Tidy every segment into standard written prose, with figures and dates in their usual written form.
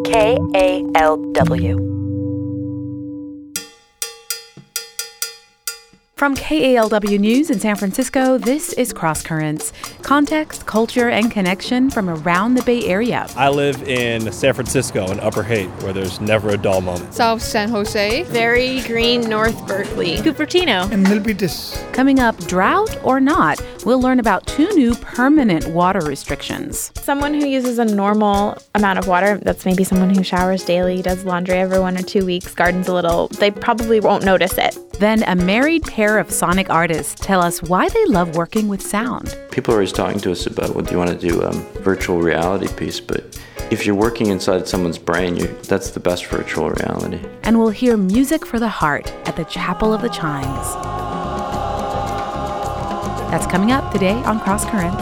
KALW. From KALW News in San Francisco, this is Cross Currents. Context, culture, and connection from around the Bay Area. I live in San Francisco in Upper Haight, where there's never a dull moment. South San Jose. Very green North Berkeley. Cupertino. And Milpitas. Coming up, drought or not, we'll learn about 2 new permanent water restrictions. Someone who uses a normal amount of water, that's maybe someone who showers daily, does laundry every 1 or 2 weeks, gardens a little, they probably won't notice it. Then a married pair of sonic artists tell us why they love working with sound. People are always talking to us about what do you want to do, virtual reality piece, but if you're working inside someone's brain, that's the best virtual reality. And we'll hear music for the heart at the Chapel of the Chimes. That's coming up today on Cross Currents.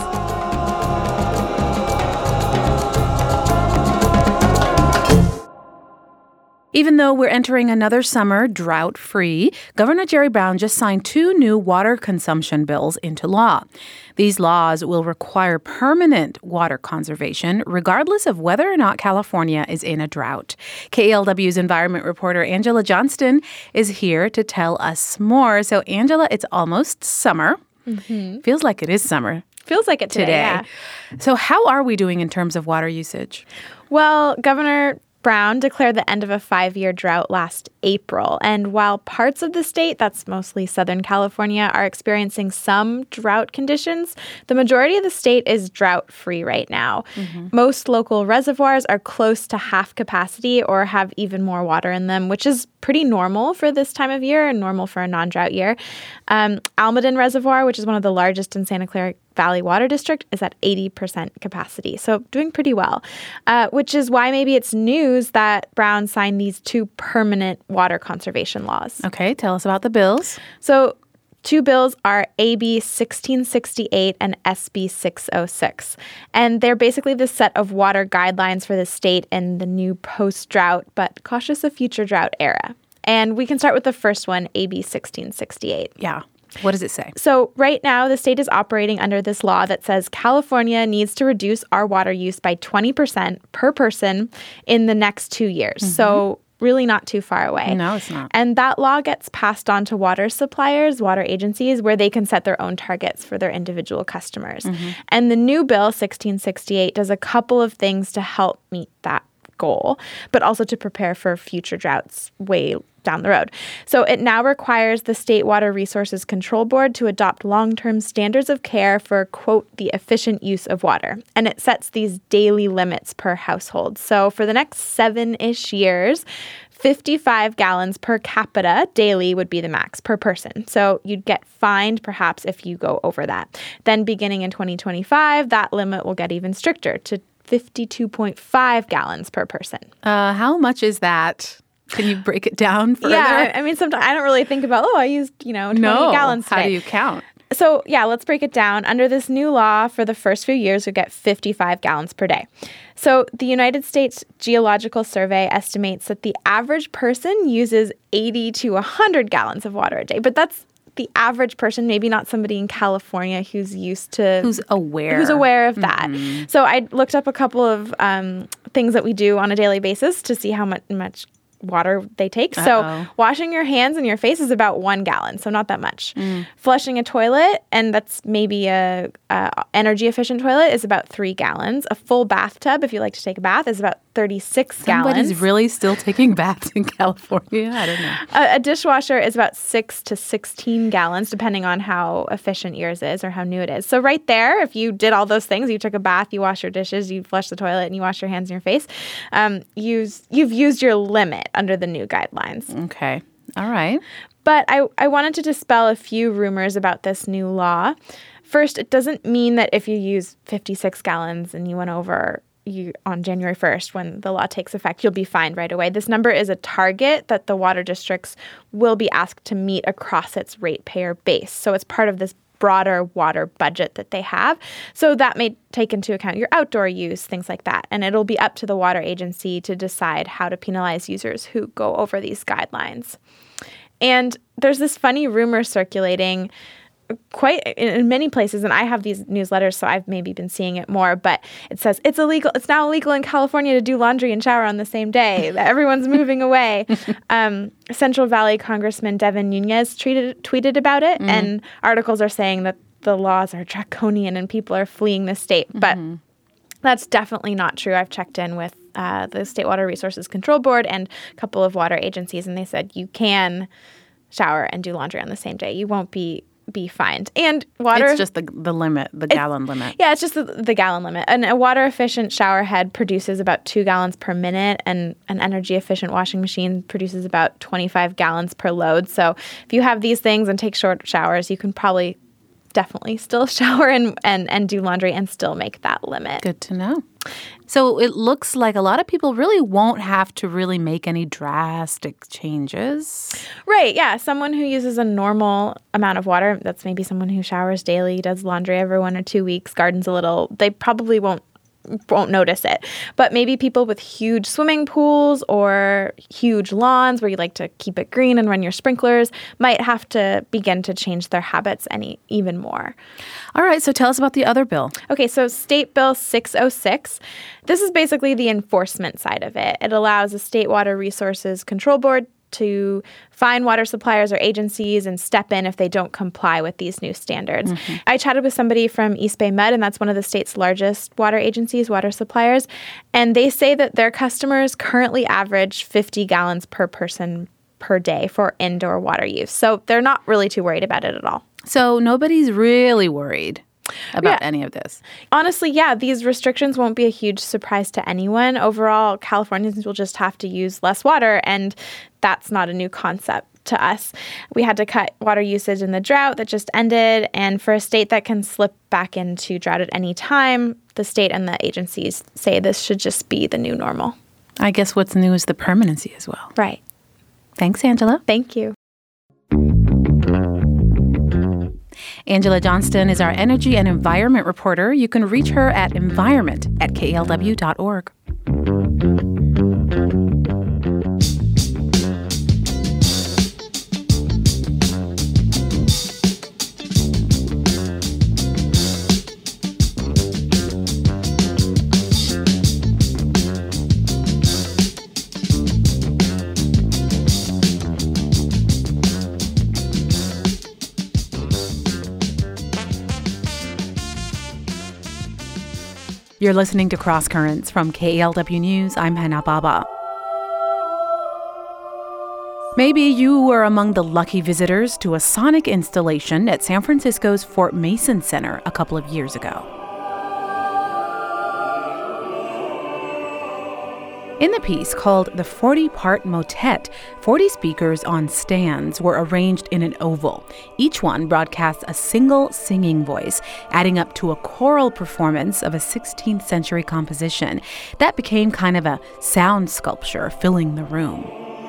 Even though we're entering another summer drought-free, Governor Jerry Brown just signed 2 new water consumption bills into law. These laws will require permanent water conservation, regardless of whether or not California is in a drought. KALW's environment reporter Angela Johnston is here to tell us more. So, Angela, it's almost summer. Mm-hmm. Feels like it is summer. Feels like it today. Yeah. So how are we doing in terms of water usage? Well, Governor Brown declared the end of a 5-year drought last April. And while parts of the state, that's mostly Southern California, are experiencing some drought conditions, the majority of the state is drought-free right now. Mm-hmm. Most local reservoirs are close to half capacity or have even more water in them, which is pretty normal for this time of year and normal for a non-drought year. Almaden Reservoir, which is one of the largest in Santa Clara Valley Water District, is at 80% capacity. So doing pretty well, which is why maybe it's news that Brown signed these 2 permanent water conservation laws. Okay, tell us about the bills. So 2 bills are AB 1668 and SB 606. And they're basically the set of water guidelines for the state in the new post-drought, but cautious of future drought era. And we can start with the first one, AB 1668. Yeah. What does it say? So right now, the state is operating under this law that says California needs to reduce our water use by 20% per person in the next 2 years. Mm-hmm. So really not too far away. No, it's not. And that law gets passed on to water suppliers, water agencies, where they can set their own targets for their individual customers. Mm-hmm. And the new bill, 1668, does a couple of things to help meet that goal, but also to prepare for future droughts way down the road. So it now requires the State Water Resources Control Board to adopt long-term standards of care for, quote, the efficient use of water. And it sets these daily limits per household. So for the next 7-ish years, 55 gallons per capita daily would be the max per person. So you'd get fined perhaps if you go over that. Then beginning in 2025, that limit will get even stricter to 52.5 gallons per person. How much is that? Can you break it down further? Yeah, I mean, sometimes I don't really think about, I used, 20 gallons today. How do you count? So, yeah, let's break it down. Under this new law, for the first few years, you get 55 gallons per day. So the United States Geological Survey estimates that the average person uses 80 to 100 gallons of water a day. But that's the average person, maybe not somebody in California who's used to... Who's aware of that. Mm-hmm. So I looked up a couple of things that we do on a daily basis to see how much water they take. Uh-oh. So washing your hands and your face is about 1 gallon, so not that much. Flushing a toilet, and that's maybe a energy efficient toilet, is about 3 gallons. A full bathtub, if you like to take a bath, is about 36 gallons. Somebody's really still taking baths in California? I don't know. A dishwasher is about 6 to 16 gallons, depending on how efficient yours is or how new it is. So right there, if you did all those things, you took a bath, you wash your dishes, you flush the toilet, and you wash your hands and your face, you've used your limit under the new guidelines. Okay. All right. But I wanted to dispel a few rumors about this new law. First, it doesn't mean that if you use 56 gallons and you went over on January 1st, when the law takes effect, you'll be fined right away. This number is a target that the water districts will be asked to meet across its ratepayer base. So it's part of this broader water budget that they have. So that may take into account your outdoor use, things like that. And it'll be up to the water agency to decide how to penalize users who go over these guidelines. And there's this funny rumor circulating quite in many places, and I have these newsletters, so I've maybe been seeing it more, but it says it's now illegal in California to do laundry and shower on the same day. Everyone's moving away. Central Valley Congressman Devin Nunes tweeted about it, and articles are saying that the laws are draconian and people are fleeing the state. But that's definitely not true. I've checked in with the State Water Resources Control Board and a couple of water agencies, and they said you can shower and do laundry on the same day. You won't be fined. And water... It's just the limit, the gallon limit. Yeah, it's just the gallon limit. And a water-efficient shower head produces about 2 gallons per minute, and an energy-efficient washing machine produces about 25 gallons per load. So if you have these things and take short showers, you can probably definitely still shower and do laundry and still make that limit. Good to know. So it looks like a lot of people really won't have to really make any drastic changes. Right, yeah. Someone who uses a normal amount of water, that's maybe someone who showers daily, does laundry every 1 or 2 weeks, gardens a little, they probably won't notice it. But maybe people with huge swimming pools or huge lawns where you like to keep it green and run your sprinklers might have to begin to change their habits even more. All right, so tell us about the other bill. Okay, so State Bill 606. This is basically the enforcement side of it. It allows the State Water Resources Control Board to fine water suppliers or agencies and step in if they don't comply with these new standards. I chatted with somebody from East Bay Med, and that's one of the state's largest water agencies, water suppliers, and they say that their customers currently average 50 gallons per person per day for indoor water use. So they're not really too worried about it at all. So nobody's really worried about any of this. Honestly, yeah, these restrictions won't be a huge surprise to anyone. Overall, Californians will just have to use less water, and that's not a new concept to us. We had to cut water usage in the drought that just ended, and for a state that can slip back into drought at any time, the state and the agencies say this should just be the new normal. I guess what's new is the permanency as well. Right. Thanks, Angela. Thank you. Angela Johnston is our energy and environment reporter. You can reach her at environment@klw.org. You're listening to Cross Currents from KALW News. I'm Hannah Baba. Maybe you were among the lucky visitors to a sonic installation at San Francisco's Fort Mason Center a couple of years ago. In the piece called The 40-Part Motet, 40 speakers on stands were arranged in an oval. Each one broadcasts a single singing voice, adding up to a choral performance of a 16th century composition. That became kind of a sound sculpture filling the room.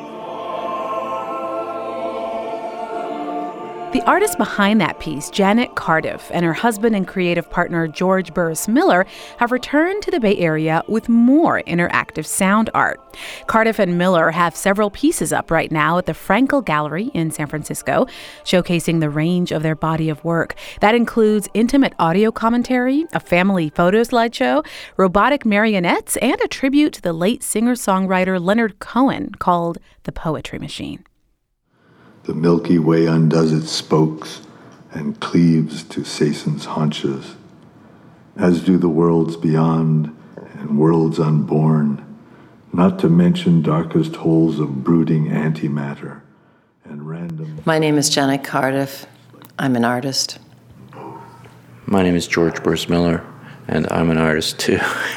The artist behind that piece, Janet Cardiff, and her husband and creative partner, George Burris Miller, have returned to the Bay Area with more interactive sound art. Cardiff and Miller have several pieces up right now at the Frankel Gallery in San Francisco, showcasing the range of their body of work. That includes intimate audio commentary, a family photo slideshow, robotic marionettes, and a tribute to the late singer-songwriter Leonard Cohen called The Poetry Machine. The Milky Way undoes its spokes and cleaves to Sason's haunches, as do the worlds beyond and worlds unborn, not to mention darkest holes of brooding antimatter and random... My name is Janet Cardiff. I'm an artist. My name is George Burris Miller, and I'm an artist too.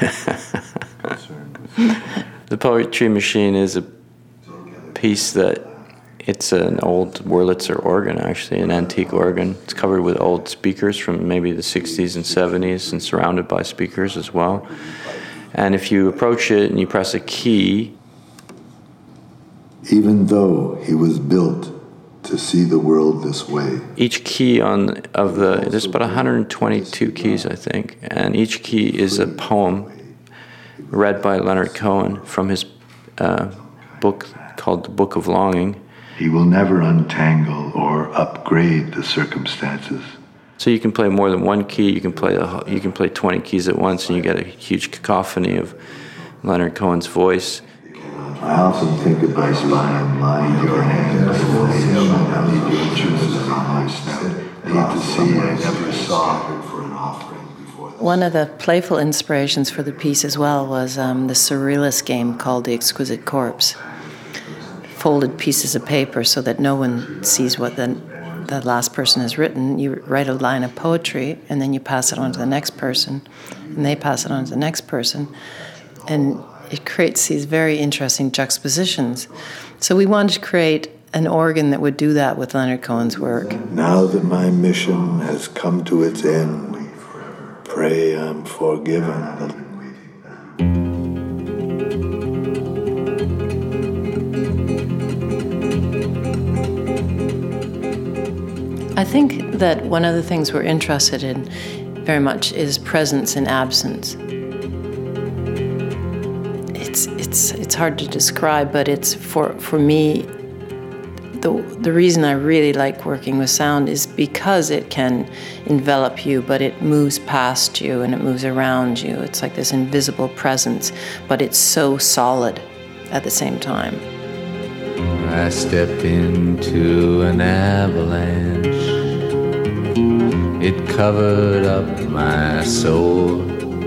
The Poetry Machine is a piece that it's an old Wurlitzer organ, actually, an antique organ. It's covered with old speakers from maybe the 60s and 70s and surrounded by speakers as well. And if you approach it and you press a key... Even though he was built to see the world this way. Each key there's about 122 keys, I think, and each key is a poem read by Leonard Cohen from his book called The Book of Longing. He will never untangle or upgrade the circumstances. So you can play more than one key. You can play 20 keys at once, and you get a huge cacophony of Leonard Cohen's voice. I often think about lying your hand before him and leave your juices on my snout. Need to see I never saw for an offering before. One of the playful inspirations for the piece as well was the surrealist game called The Exquisite Corpse. Folded pieces of paper so that no one sees what the last person has written. You write a line of poetry, and then you pass it on to the next person, and they pass it on to the next person. And it creates these very interesting juxtapositions. So we wanted to create an organ that would do that with Leonard Cohen's work. Now that my mission has come to its end, pray I'm forgiven. I think that one of the things we're interested in very much is presence and absence. It's hard to describe, but it's for me, the reason I really like working with sound is because it can envelop you, but it moves past you and it moves around you. It's like this invisible presence, but it's so solid at the same time. I stepped into an avalanche. It covered up my soul.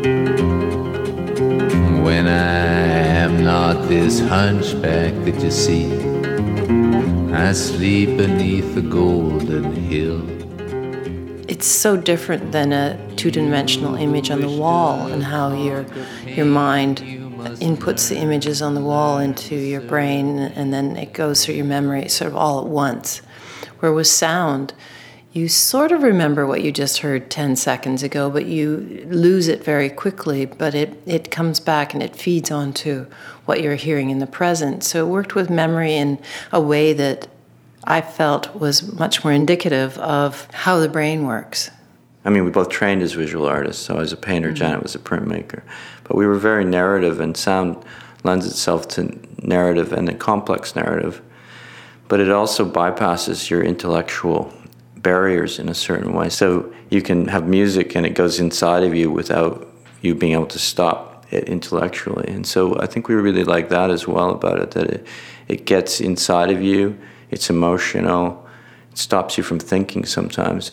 When I am not this hunchback that you see, I sleep beneath the golden hill. It's so different than a two-dimensional image on the wall, and how your mind inputs the images on the wall into your brain, and then it goes through your memory sort of all at once. Where with sound, you sort of remember what you just heard 10 seconds ago, but you lose it very quickly, but it comes back and it feeds onto what you're hearing in the present. So it worked with memory in a way that I felt was much more indicative of how the brain works. I mean, we both trained as visual artists, so I was a painter, Janet was a printmaker. But we were very narrative, and sound lends itself to narrative and a complex narrative. But it also bypasses your intellectual barriers in a certain way. So you can have music and it goes inside of you without you being able to stop it intellectually. And so I think we really like that as well about it, that it gets inside of you, it's emotional, it stops you from thinking sometimes.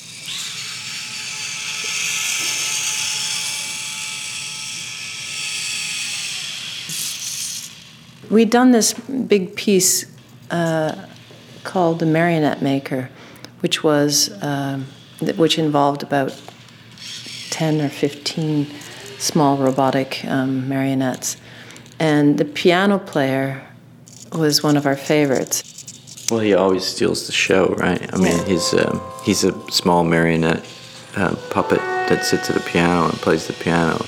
We'd done this big piece called The Marionette Maker, which involved about 10 or 15 small robotic marionettes. And the piano player was one of our favorites. Well, he always steals the show, right? I mean, he's a small marionette puppet that sits at a piano and plays the piano.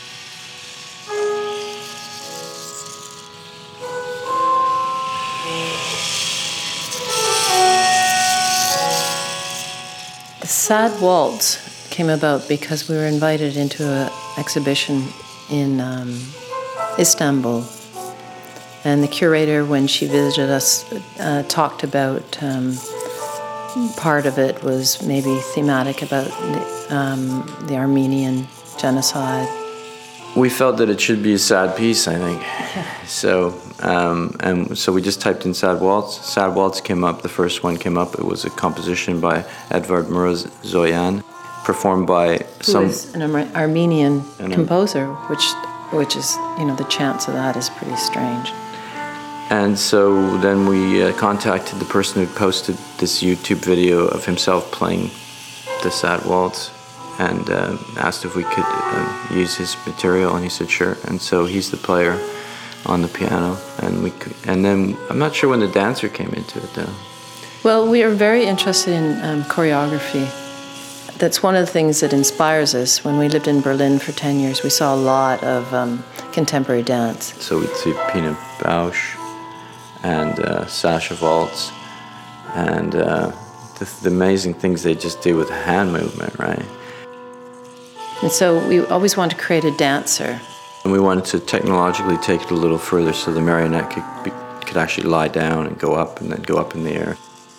The Sad Waltz came about because we were invited into an exhibition in Istanbul. And the curator, when she visited us, talked about part of it was maybe thematic about the Armenian genocide. We felt that it should be a sad piece, I think. So we just typed in Sad Waltz. Sad Waltz came up, the first one came up. It was a composition by Edvard Morozoyan, performed by Who is an Armenian composer, which is, the chance of that is pretty strange. And so then we contacted the person who posted this YouTube video of himself playing the Sad Waltz, and asked if we could use his material, and he said sure. And so he's the player on the piano, and then I'm not sure when the dancer came into it though. Well, we are very interested in choreography. That's one of the things that inspires us. When we lived in Berlin for 10 years, we saw a lot of contemporary dance. So we'd see Pina Bausch and Sasha Waltz, and the amazing things they just do with hand movement, right? And so we always wanted to create a dancer. And we wanted to technologically take it a little further so the marionette could actually lie down and go up and then go up in the air.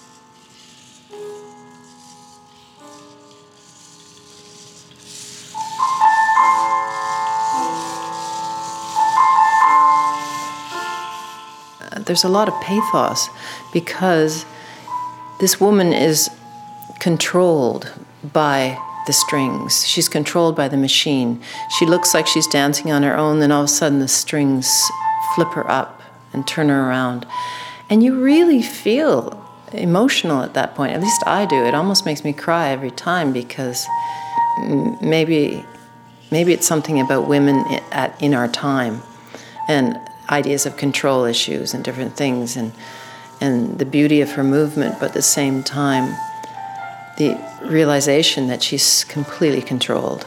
There's a lot of pathos because this woman is controlled by the strings. She's controlled by the machine. She looks like she's dancing on her own, then all of a sudden the strings flip her up and turn her around. And you really feel emotional at that point. At least I do. It almost makes me cry every time because maybe it's something about women in our time and ideas of control issues and different things and the beauty of her movement, but at the same time, the realization that she's completely controlled.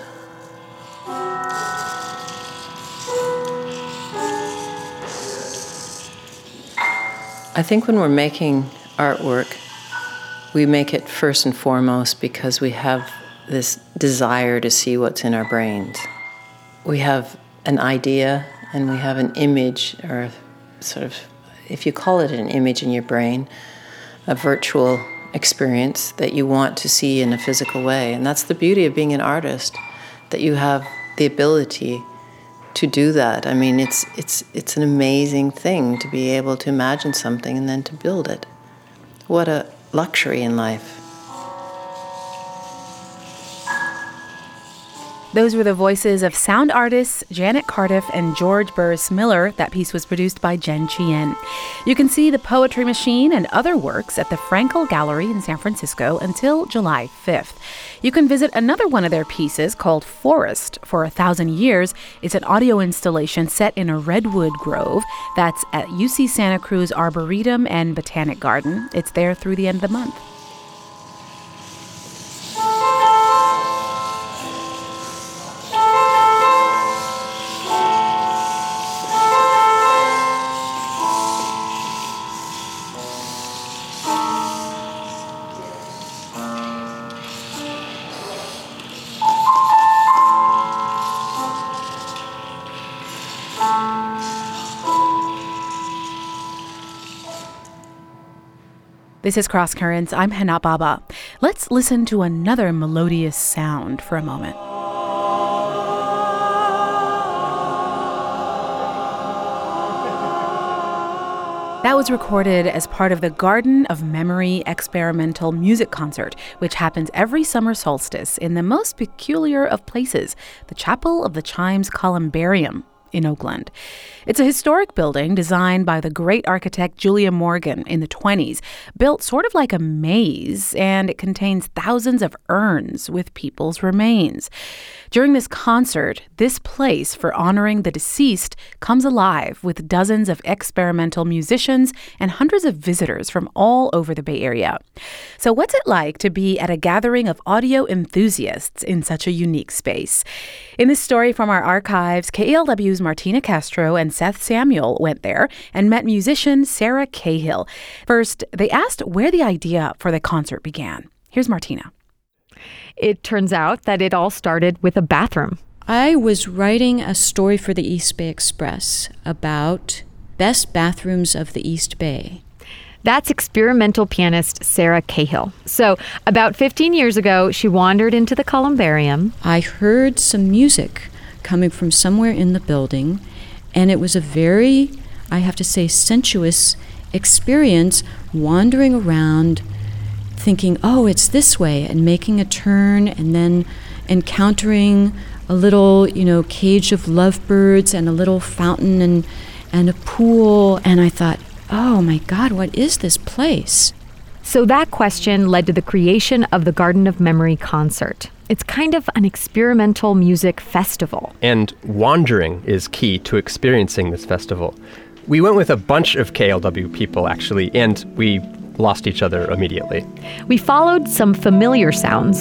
I think when we're making artwork, we make it first and foremost because we have this desire to see what's in our brains. We have an idea and we have an image, or sort of, if you call it an image in your brain, a virtual experience that you want to see in a physical way. And that's the beauty of being an artist, that you have the ability to do that. I mean, it's an amazing thing to be able to imagine something and then to build it. What a luxury in life. Those were the voices of sound artists Janet Cardiff and George Burris Miller. That piece was produced by Jen Chien. You can see The Poetry Machine and other works at the Frankel Gallery in San Francisco until July 5th. You can visit another one of their pieces called Forest for 1,000 Years. It's an audio installation set in a redwood grove that's at UC Santa Cruz Arboretum and Botanic Garden. It's there through the end of the month. This is Cross Currents. I'm Hana Baba. Let's listen to another melodious sound for a moment. That was recorded as part of the Garden of Memory experimental music concert, which happens every summer solstice in the most peculiar of places, the Chapel of the Chimes Columbarium in Oakland. It's a historic building designed by the great architect Julia Morgan in the 1920s, built sort of like a maze, and it contains thousands of urns with people's remains. During this concert, this place for honoring the deceased comes alive with dozens of experimental musicians and hundreds of visitors from all over the Bay Area. So what's it like to be at a gathering of audio enthusiasts in such a unique space? In this story from our archives, KALW's Martina Castro and Seth Samuel went there and met musician Sarah Cahill. First, they asked where the idea for the concert began. Here's Martina. It turns out that it all started with a bathroom. I was writing a story for the East Bay Express about best bathrooms of the East Bay. That's experimental pianist Sarah Cahill. So about 15 years ago, she wandered into the columbarium. I heard some music coming from somewhere in the building, and it was a very, I have to say, sensuous experience wandering around thinking, oh, it's this way, and making a turn, and then encountering a little, cage of lovebirds and a little fountain and a pool. And I thought, oh my God, what is this place? So that question led to the creation of the Garden of Memory concert. It's kind of an experimental music festival. And wandering is key to experiencing this festival. We went with a bunch of KLW people, actually, and we lost each other immediately. We followed some familiar sounds.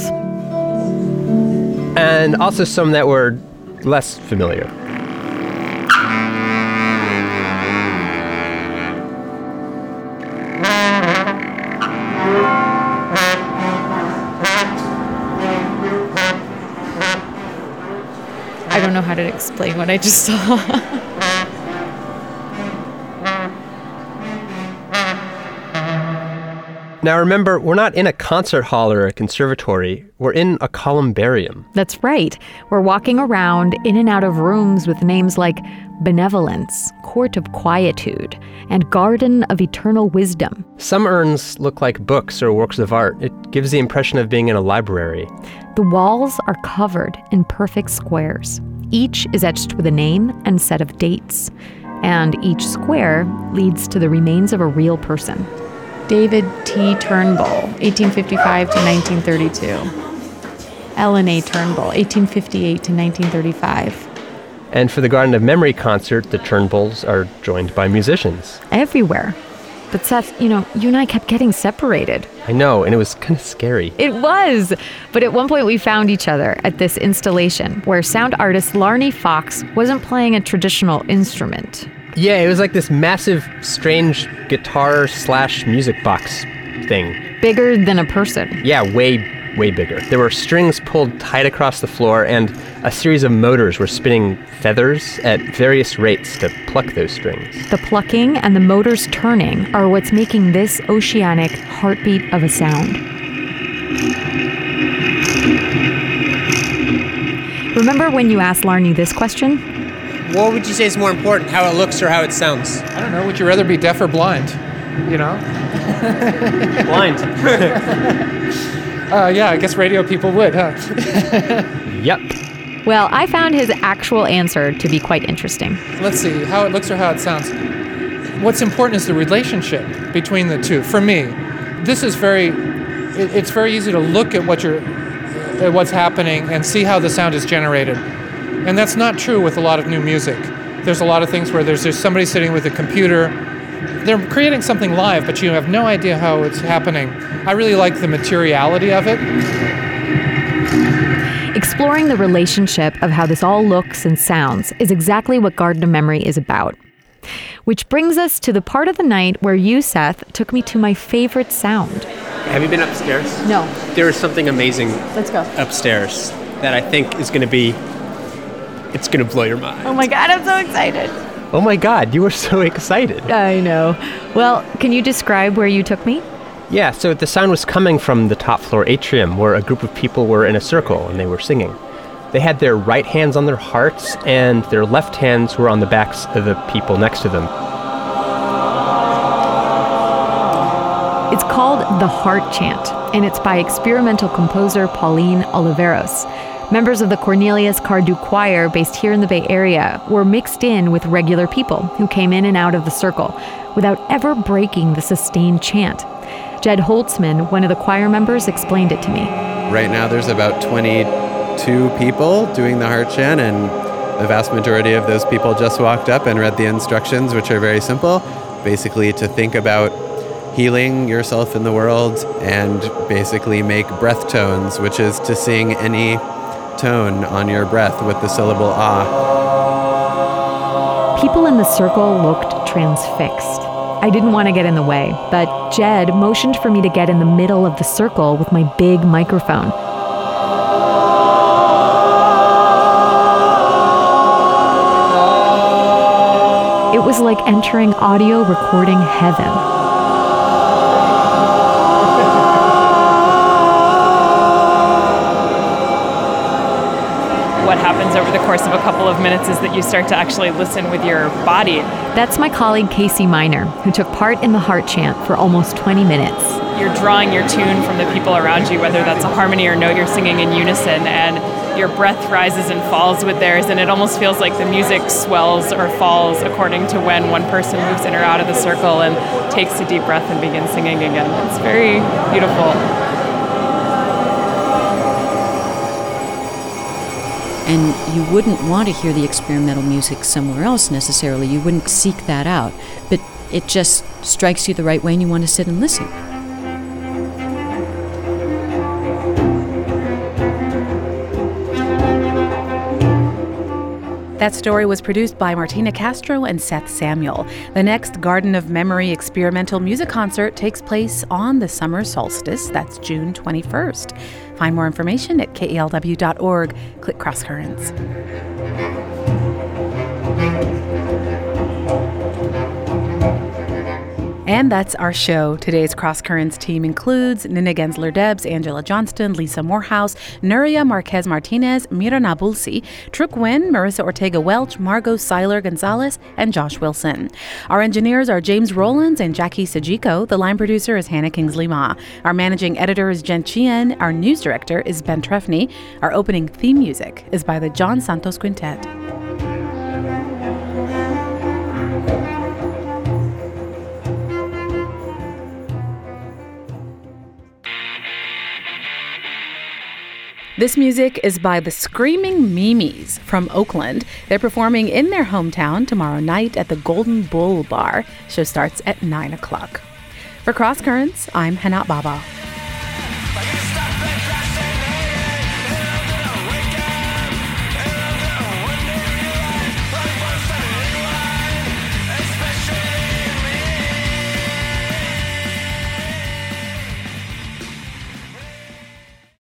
And also some that were less familiar. I don't know how to explain what I just saw. Now remember, we're not in a concert hall or a conservatory. We're in a columbarium. That's right. We're walking around in and out of rooms with names like Benevolence, Court of Quietude, and Garden of Eternal Wisdom. Some urns look like books or works of art. It gives the impression of being in a library. The walls are covered in perfect squares. Each is etched with a name and set of dates. And each square leads to the remains of a real person. David T. Turnbull, 1855 to 1932. Ellen A. Turnbull, 1858 to 1935. And for the Garden of Memory concert, the Turnbulls are joined by musicians. Everywhere. But Seth, you and I kept getting separated. I know, and it was kind of scary. It was! But at one point we found each other at this installation where sound artist Larney Fox wasn't playing a traditional instrument. Yeah, it was like this massive, strange guitar/music box thing. Bigger than a person. Yeah, way bigger. There were strings pulled tight across the floor, and a series of motors were spinning feathers at various rates to pluck those strings. The plucking and the motors turning are what's making this oceanic heartbeat of a sound. Remember when you asked Larney this question? What would you say is more important, how it looks or how it sounds? I don't know. Would you rather be deaf or blind? Blind. Yeah, I guess radio people would, huh? Yep. Well, I found his actual answer to be quite interesting. Let's see, how it looks or how it sounds. What's important is the relationship between the two. For me, this is it's very easy to look at what's happening and see how the sound is generated. And that's not true with a lot of new music. There's a lot of things where there's just somebody sitting with a computer. They're creating something live, but you have no idea how it's happening. I really like the materiality of it. Exploring the relationship of how this all looks and sounds is exactly what Garden of Memory is about. Which brings us to the part of the night where you, Seth, took me to my favorite sound. Have you been upstairs? No. There is something amazing Let's go. upstairs that I think is going to it's going to blow your mind. Oh my God, I'm so excited. Oh my God, you were so excited. I know. Well, can you describe where you took me? Yeah, so the sound was coming from the top floor atrium where a group of people were in a circle and they were singing. They had their right hands on their hearts and their left hands were on the backs of the people next to them. It's called the Heart Chant, and it's by experimental composer Pauline Oliveros. Members of the Cornelius Cardew Choir, based here in the Bay Area, were mixed in with regular people who came in and out of the circle without ever breaking the sustained chant. Jed Holtzman, one of the choir members, explained it to me. Right now there's about 22 people doing the Heart Chant, and the vast majority of those people just walked up and read the instructions, which are very simple. Basically to think about healing yourself in the world and basically make breath tones, which is to sing any tone on your breath with the syllable ah. People in the circle looked transfixed. I didn't want to get in the way, but Jed motioned for me to get in the middle of the circle with my big microphone. It was like entering audio recording heaven. What happens over the course of a couple of minutes is that you start to actually listen with your body. That's my colleague Casey Miner, who took part in the Heart Chant for almost 20 minutes. You're drawing your tune from the people around you, whether that's a harmony or note you're singing in unison, and your breath rises and falls with theirs, and it almost feels like the music swells or falls according to when one person moves in or out of the circle and takes a deep breath and begins singing again. It's very beautiful. And you wouldn't want to hear the experimental music somewhere else necessarily. You wouldn't seek that out. But it just strikes you the right way and you want to sit and listen. That story was produced by Martina Castro and Seth Samuel. The next Garden of Memory experimental music concert takes place on the summer solstice. That's June 21st. Find more information at kelw.org. Click Cross Currents. And that's our show. Today's Cross Currents team includes Nina Gensler-Debs, Angela Johnston, Lisa Morehouse, Nuria Marquez Martinez, Mira Nabulsi, Truk Nguyen, Marissa Ortega-Welch, Margot Seiler-Gonzalez, and Josh Wilson. Our engineers are James Rowlands and Jackie Sajiko. The line producer is Hannah Kingsley-Ma. Our managing editor is Jen Chien. Our news director is Ben Trefny. Our opening theme music is by the John Santos Quintet. This music is by the Screaming Mimes from Oakland. They're performing in their hometown tomorrow night at the Golden Bull Bar. Show starts at 9 o'clock. For Cross Currents, I'm Hanat Baba.